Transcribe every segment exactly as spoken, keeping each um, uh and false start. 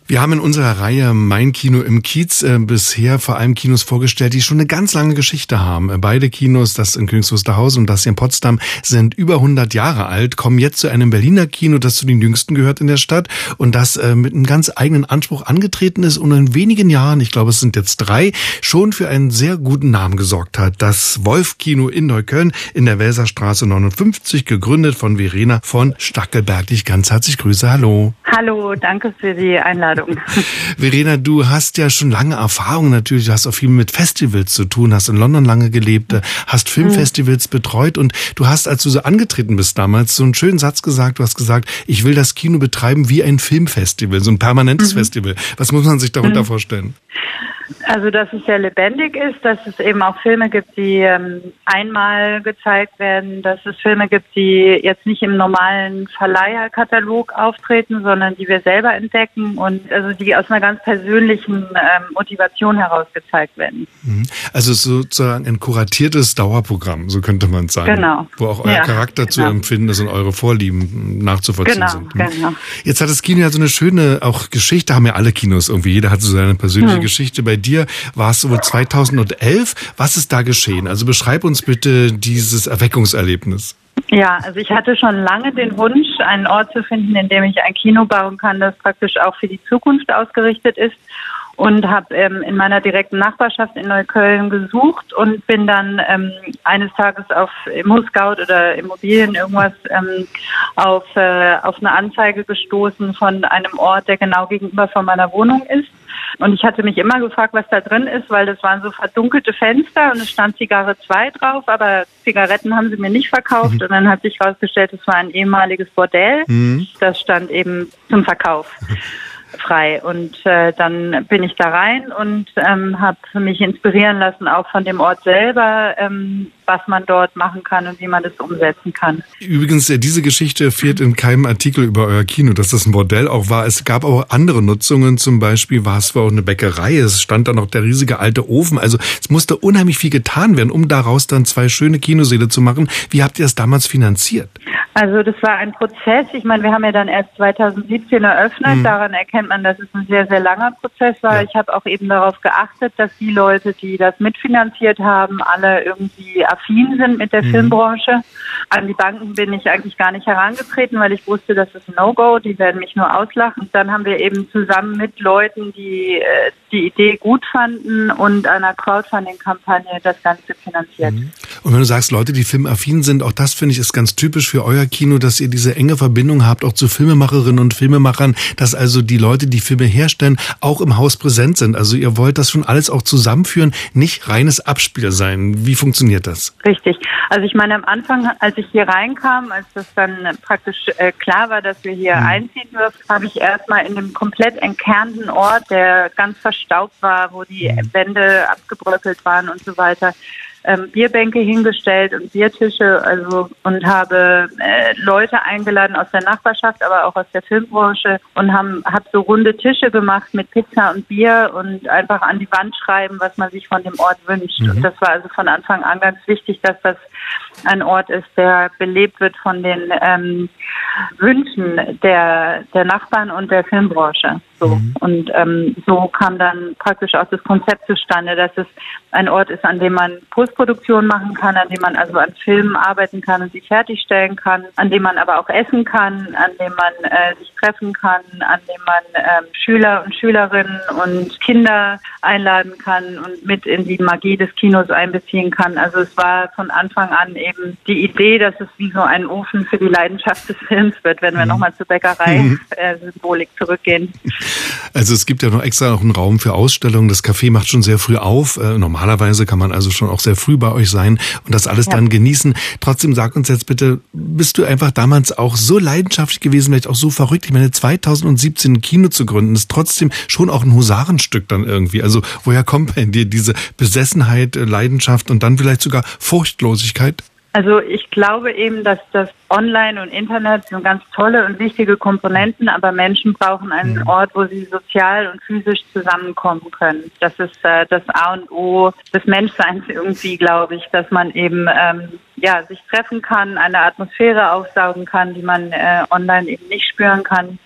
Wir haben in unserer Reihe Mein Kino im Kiez äh, bisher vor allem Kinos vorgestellt, die schon eine ganz lange Geschichte haben. Beide Kinos, das in Königs Wusterhausen und das hier in Potsdam, sind über hundert Jahre alt, kommen jetzt zu einem Berliner Kino, das zu den jüngsten gehört in der Stadt und das äh, mit einem ganz eigenen Anspruch angetreten ist und in wenigen Jahren, ich glaube es sind jetzt drei, schon für einen sehr guten Namen gesorgt hat. Das Wolf-Kino in Neukölln in der Welserstraße neunundfünfzig, gegründet von Verena von Stackelberg, die ich ganz herzlich grüße. Hallo. Hallo, danke für die Einladung. Verena, du hast ja schon lange Erfahrung natürlich, du hast auch viel mit Festivals zu tun, hast in London lange gelebt, hast Filmfestivals betreut und du hast, als du so angetreten bist damals, so einen schönen Satz gesagt, du hast gesagt, ich will das Kino betreiben wie ein Filmfestival, so ein permanentes mhm. Festival. Was muss man sich darunter mhm. vorstellen? Also, dass es sehr lebendig ist, dass es eben auch Filme gibt, die ähm, einmal gezeigt werden, dass es Filme gibt, die jetzt nicht im normalen Verleiherkatalog auftreten, sondern die wir selber entdecken und also die aus einer ganz persönlichen ähm, Motivation heraus gezeigt werden. Also sozusagen ein kuratiertes Dauerprogramm, so könnte man sagen. Genau. Wo auch euer ja, Charakter genau. zu empfinden ist und eure Vorlieben nachzuvollziehen genau, sind. Genau. Jetzt hat das Kino ja so eine schöne auch Geschichte, haben ja alle Kinos irgendwie, jeder hat so seine persönliche hm. Geschichte. Bei dir war es wohl zweitausendelf. Was ist da geschehen? Also beschreib uns bitte dieses Erweckungserlebnis. Ja, also ich hatte schon lange den Wunsch, einen Ort zu finden, in dem ich ein Kino bauen kann, das praktisch auch für die Zukunft ausgerichtet ist. Und habe ähm, in meiner direkten Nachbarschaft in Neukölln gesucht und bin dann ähm, eines Tages auf ImmoScout oder Immobilien irgendwas ähm, auf, äh, auf eine Anzeige gestoßen von einem Ort, der genau gegenüber von meiner Wohnung ist. Und ich hatte mich immer gefragt, was da drin ist, weil das waren so verdunkelte Fenster und es stand Zigarre zwei drauf, aber Zigaretten haben sie mir nicht verkauft. Mhm. Und dann hat sich herausgestellt, es war ein ehemaliges Bordell. Mhm. Das stand eben zum Verkauf. frei. Und äh, dann bin ich da rein und ähm, habe mich inspirieren lassen, auch von dem Ort selber, ähm, was man dort machen kann und wie man das umsetzen kann. Übrigens, diese Geschichte fehlt in keinem Artikel über euer Kino, dass das ein Bordell auch war. Es gab auch andere Nutzungen, zum Beispiel war es auch eine Bäckerei, es stand da noch der riesige alte Ofen. Also es musste unheimlich viel getan werden, um daraus dann zwei schöne Kinosäle zu machen. Wie habt ihr das damals finanziert? Also das war ein Prozess. Ich meine, wir haben ja dann erst zweitausendsiebzehn eröffnet. Mhm. Daran erkennt man, dass es ein sehr, sehr langer Prozess war. Ja. Ich habe auch eben darauf geachtet, dass die Leute, die das mitfinanziert haben, alle irgendwie affin sind mit der mhm. Filmbranche. An die Banken bin ich eigentlich gar nicht herangetreten, weil ich wusste, das ist ein No-Go. Die werden mich nur auslachen. Und dann haben wir eben zusammen mit Leuten, die äh, die Idee gut fanden und einer Crowdfunding-Kampagne das Ganze finanziert. Mhm. Und wenn du sagst, Leute, die filmaffin sind, auch das finde ich ist ganz typisch für euer Kino, dass ihr diese enge Verbindung habt, auch zu Filmemacherinnen und Filmemachern, dass also die Leute, die Filme herstellen, auch im Haus präsent sind. Also ihr wollt das schon alles auch zusammenführen, nicht reines Abspiel sein. Wie funktioniert das? Richtig. Also ich meine, am Anfang, als ich hier reinkam, als das dann praktisch äh, klar war, dass wir hier mhm. einziehen dürfen, habe ich erstmal in einem komplett entkernten Ort, der ganz verstaubt war, wo die mhm. Wände abgebröckelt waren und so weiter, Ähm, Bierbänke hingestellt und Biertische, also und habe äh, Leute eingeladen aus der Nachbarschaft, aber auch aus der Filmbranche und haben habe so runde Tische gemacht mit Pizza und Bier und einfach an die Wand schreiben, was man sich von dem Ort wünscht. Mhm. Und das war also von Anfang an ganz wichtig, dass das ein Ort ist, der belebt wird von den ähm, Wünschen der der Nachbarn und der Filmbranche. So. Mhm. Und ähm, so kam dann praktisch auch das Konzept zustande, dass es ein Ort ist, an dem man Postproduktion machen kann, an dem man also an Filmen arbeiten kann und sich fertigstellen kann, an dem man aber auch essen kann, an dem man äh, sich treffen kann, an dem man ähm, Schüler und Schülerinnen und Kinder einladen kann und mit in die Magie des Kinos einbeziehen kann. Also es war von Anfang an eben die Idee, dass es wie so ein Ofen für die Leidenschaft des Films wird, wenn wir mhm. nochmal zur Bäckerei-Symbolik äh, zurückgehen. Also es gibt ja noch extra noch einen Raum für Ausstellungen. Das Café macht schon sehr früh auf. Äh, normalerweise kann man also schon auch sehr früh bei euch sein und das alles ja. dann genießen. Trotzdem sag uns jetzt bitte, bist du einfach damals auch so leidenschaftlich gewesen, vielleicht auch so verrückt? Ich meine, zweitausendsiebzehn ein Kino zu gründen, ist trotzdem schon auch ein Husarenstück dann irgendwie. Also woher kommt bei dir diese Besessenheit, Leidenschaft und dann vielleicht sogar Furchtlosigkeit? Also ich glaube eben, dass das Online und Internet sind ganz tolle und wichtige Komponenten, aber Menschen brauchen einen mhm. Ort, wo sie sozial und physisch zusammenkommen können. Das ist äh, das A und O des Menschseins irgendwie, glaube ich, dass man eben ähm, ja sich treffen kann, eine Atmosphäre aufsaugen kann, die man äh, online eben nicht spüren kann.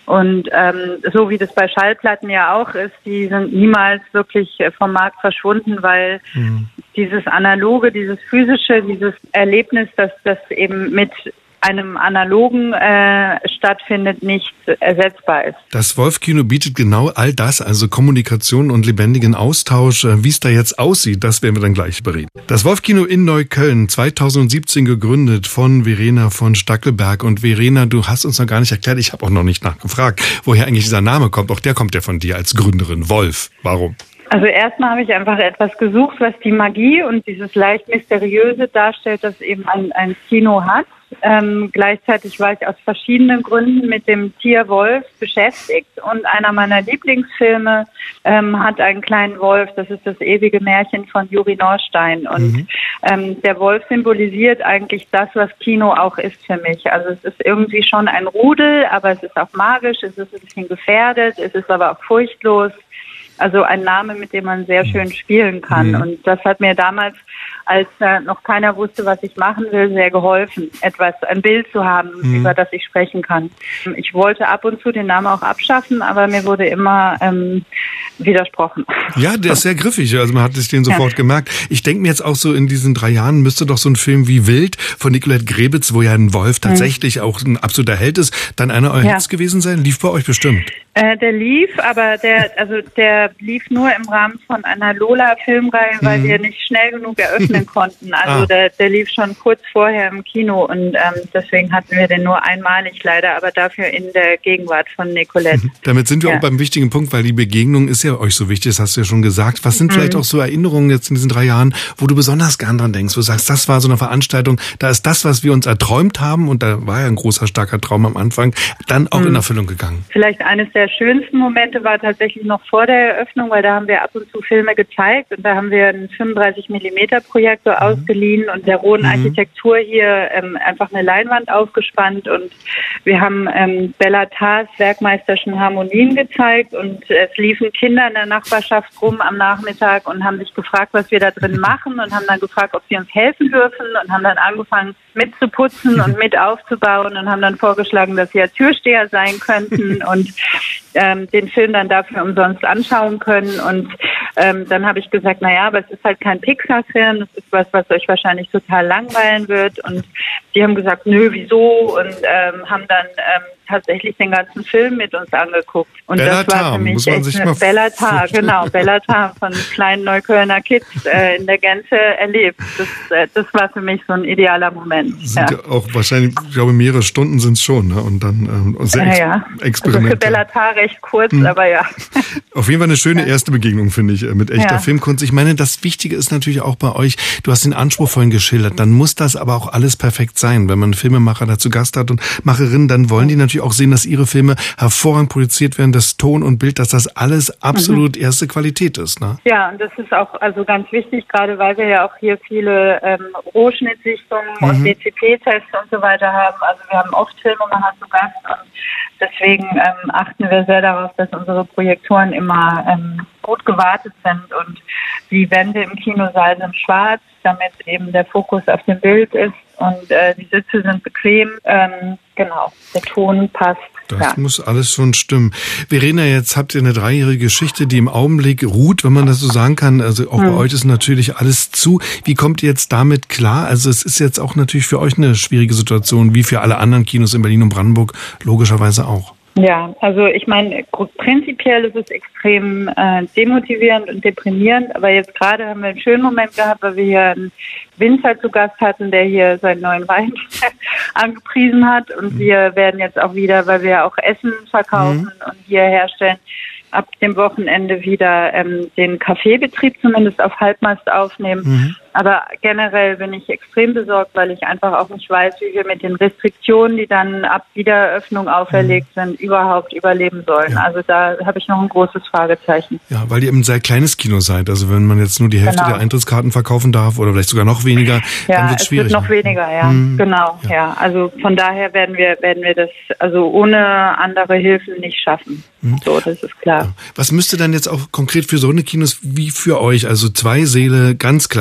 Und ähm, so wie das bei Schallplatten ja auch ist, die sind niemals wirklich vom Markt verschwunden, weil mhm. dieses Analoge, dieses physische, dieses Erlebnis, dass das eben mit einem analogen äh, stattfindet, nicht ersetzbar ist. Das Wolf-Kino bietet genau all das, also Kommunikation und lebendigen Austausch. Wie es da jetzt aussieht, das werden wir dann gleich bereden. Das Wolf-Kino in Neukölln, zweitausendsiebzehn gegründet von Verena von Stackelberg. Und Verena, du hast uns noch gar nicht erklärt, ich habe auch noch nicht nachgefragt, woher eigentlich dieser Name kommt. Auch der kommt ja von dir als Gründerin. Wolf, warum? Also erstmal habe ich einfach etwas gesucht, was die Magie und dieses leicht Mysteriöse darstellt, das eben ein, ein Kino hat. Ähm, gleichzeitig war ich aus verschiedenen Gründen mit dem Tier Wolf beschäftigt und einer meiner Lieblingsfilme ähm, hat einen kleinen Wolf, das ist das ewige Märchen von Juri Norstein und mhm. ähm, der Wolf symbolisiert eigentlich das, was Kino auch ist für mich. Also es ist irgendwie schon ein Rudel, aber es ist auch magisch, es ist ein bisschen gefährdet, es ist aber auch furchtlos. Also ein Name, mit dem man sehr schön spielen kann. Mhm. Und das hat mir damals, als äh, noch keiner wusste, was ich machen will, sehr geholfen, etwas, ein Bild zu haben, mhm. über das ich sprechen kann. Ich wollte ab und zu den Namen auch abschaffen, aber mir wurde immer ähm, widersprochen. Ja, der ist sehr griffig, also man hat es den sofort ja. gemerkt. Ich denke mir jetzt auch so, in diesen drei Jahren müsste doch so ein Film wie Wild von Nicolette Grebitz, wo ja ein Wolf tatsächlich mhm. auch ein absoluter Held ist, dann einer eurer ja. Hits gewesen sein? Lief bei euch bestimmt. Äh, der lief, aber der, also der lief nur im Rahmen von einer Lola-Filmreihe, weil mhm. wir nicht schnell genug eröffnen konnten. Also ah. der, der lief schon kurz vorher im Kino und ähm, deswegen hatten wir den nur einmalig leider, aber dafür in der Gegenwart von Nicolette. Damit sind wir ja. auch beim wichtigen Punkt, weil die Begegnung ist ja euch so wichtig, das hast du ja schon gesagt. Was sind mhm. vielleicht auch so Erinnerungen jetzt in diesen drei Jahren, wo du besonders gern dran denkst, wo du sagst, das war so eine Veranstaltung, da ist das, was wir uns erträumt haben und da war ja ein großer, starker Traum am Anfang, dann auch mhm. in Erfüllung gegangen. Vielleicht eines der schönsten Momente war tatsächlich noch vor der Eröffnung, weil da haben wir ab und zu Filme gezeigt und da haben wir einen fünfunddreißig Millimeter Projektor mhm. ausgeliehen und der rohen mhm. Architektur hier ähm, einfach eine Leinwand aufgespannt und wir haben ähm, Bella Tars Werkmeisterschen Harmonien gezeigt und es liefen Kinder in der Nachbarschaft rum am Nachmittag und haben sich gefragt, was wir da drin machen und haben dann gefragt, ob sie uns helfen dürfen und haben dann angefangen mitzuputzen und mit aufzubauen und haben dann vorgeschlagen, dass sie ja Türsteher sein könnten und ähm, den Film dann dafür umsonst anschauen können. Und ähm, dann habe ich gesagt, naja, aber es ist halt kein Pixar-Film, es ist was, was euch wahrscheinlich total langweilen wird. Und die haben gesagt, nö, wieso? Und ähm, haben dann ähm, tatsächlich den ganzen Film mit uns angeguckt. Und Bella das war Tar, für mich muss man sich mal Bella Tar, genau, Bella Tar von kleinen Neuköllner Kids äh, in der Gänze erlebt. Das, äh, das war für mich so ein idealer Moment. Sind ja, ja auch wahrscheinlich, ich glaube, mehrere Stunden sind es schon, ne? Und dann ähm, sehr ja, ja. Experimente. Also für Bella Tar recht kurz, hm. aber ja. Auf jeden Fall eine schöne erste Begegnung, finde ich, mit echter ja. Filmkunst. Ich meine, das Wichtige ist natürlich auch bei euch, du hast den Anspruch vorhin geschildert, dann muss das aber auch alles perfekt sein. Wenn man einen Filmemacher dazu Gast hat und Macherinnen, dann wollen die natürlich auch sehen, dass ihre Filme hervorragend produziert werden, das Ton und Bild, dass das alles absolut mhm. erste Qualität ist. Ne? Ja, und das ist auch also ganz wichtig, gerade weil wir ja auch hier viele ähm, Rohschnittsichtungen mhm. und D C P-Tests und so weiter haben. Also wir haben oft Filmemacher zu Gast und deswegen ähm, achten wir sehr darauf, dass unsere Projektoren immer ähm, gut gewartet sind und die Wände im Kinosaal sind schwarz, damit eben der Fokus auf dem Bild ist und äh, die Sitze sind bequem. Ähm, genau, der Ton passt. Das ja. muss alles schon stimmen. Verena, jetzt habt ihr eine dreijährige Geschichte, die im Augenblick ruht, wenn man das so sagen kann. Also auch hm. bei euch ist natürlich alles zu. Wie kommt ihr jetzt damit klar? Also es ist jetzt auch natürlich für euch eine schwierige Situation, wie für alle anderen Kinos in Berlin und Brandenburg logischerweise auch. Ja, also ich meine, prinzipiell ist es extrem äh, demotivierend und deprimierend, aber jetzt gerade haben wir einen schönen Moment gehabt, weil wir hier einen Winzer zu Gast hatten, der hier seinen neuen Wein angepriesen hat und mhm. wir werden jetzt auch wieder, weil wir auch Essen verkaufen mhm. und hier herstellen, ab dem Wochenende wieder ähm, den Kaffeebetrieb zumindest auf Halbmast aufnehmen. Mhm. Aber generell bin ich extrem besorgt, weil ich einfach auch nicht weiß, wie wir mit den Restriktionen, die dann ab Wiedereröffnung auferlegt mhm. sind, überhaupt überleben sollen. Ja. Also da habe ich noch ein großes Fragezeichen. Ja, weil ihr eben ein sehr kleines Kino seid. Also wenn man jetzt nur die Hälfte genau. der Eintrittskarten verkaufen darf oder vielleicht sogar noch weniger, ja, dann wird es schwierig. Ja, es wird noch weniger, ja. Mhm. Genau, ja. ja. Also von daher werden wir werden wir das also ohne andere Hilfen nicht schaffen. Mhm. So, das ist klar. Ja. Was müsste dann jetzt auch konkret für so eine Kinos wie für euch, also zwei Säle, ganz kleine Kinos,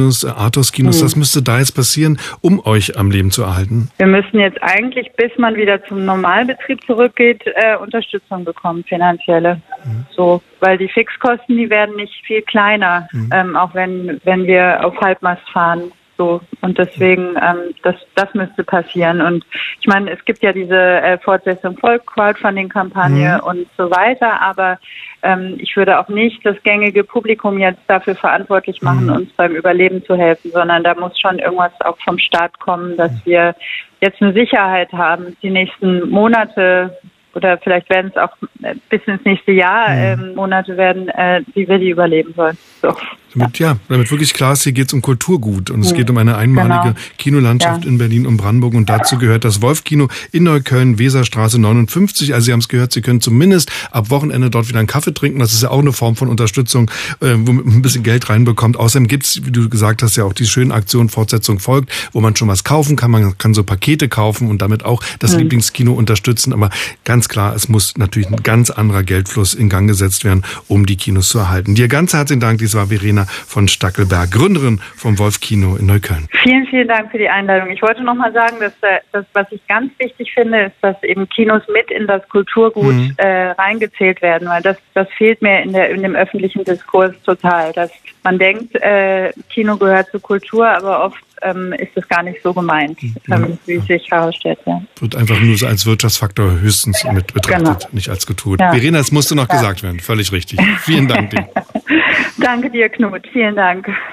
Kinos, Artus Kinos, mhm. was müsste da jetzt passieren, um euch am Leben zu erhalten? Wir müssen jetzt eigentlich, bis man wieder zum Normalbetrieb zurückgeht, äh, Unterstützung bekommen, finanzielle. Mhm. So, weil die Fixkosten, die werden nicht viel kleiner, mhm. ähm, auch wenn, wenn wir auf Halbmast fahren. So, und deswegen, ähm, das, das müsste passieren. Und ich meine, es gibt ja diese äh, Fortsetzung Volk Crowdfunding-Kampagne mhm. und so weiter, aber ähm, ich würde auch nicht das gängige Publikum jetzt dafür verantwortlich machen, mhm. uns beim Überleben zu helfen, sondern da muss schon irgendwas auch vom Staat kommen, dass wir jetzt eine Sicherheit haben, die nächsten Monate oder vielleicht werden es auch bis ins nächste Jahr mhm. ähm, Monate werden, äh, wie wir die überleben sollen. So. Damit, ja, damit wirklich klar ist, hier geht es um Kulturgut und es geht um eine einmalige genau. Kinolandschaft ja. in Berlin und Brandenburg und dazu gehört das Wolf-Kino in Neukölln, Weserstraße neunundfünfzig. Also Sie haben es gehört, Sie können zumindest ab Wochenende dort wieder einen Kaffee trinken. Das ist ja auch eine Form von Unterstützung, äh, wo man ein bisschen Geld reinbekommt. Außerdem gibt's, wie du gesagt hast, ja auch die schöne Aktion Fortsetzung folgt, wo man schon was kaufen kann. Man kann so Pakete kaufen und damit auch das mhm. Lieblingskino unterstützen. Aber ganz klar, es muss natürlich ein ganz anderer Geldfluss in Gang gesetzt werden, um die Kinos zu erhalten. Dir ganz herzlichen Dank. Dies war Verena von Stackelberg, Gründerin vom Wolf-Kino in Neukölln. Vielen, vielen Dank für die Einladung. Ich wollte noch mal sagen, dass das, was ich ganz wichtig finde, ist, dass eben Kinos mit in das Kulturgut mhm. äh, reingezählt werden, weil das, das fehlt mir in, der, in dem öffentlichen Diskurs total. Dass man denkt, äh, Kino gehört zur Kultur, aber oft ähm, ist es gar nicht so gemeint, ja. ähm, wie es sich herausstellt. Ja. Wird einfach nur so als Wirtschaftsfaktor höchstens mit betrachtet, genau. nicht als getut. Ja. Verena, es musste noch ja. gesagt werden. Völlig richtig. Vielen Dank dir. Danke dir, Knut. Vielen Dank.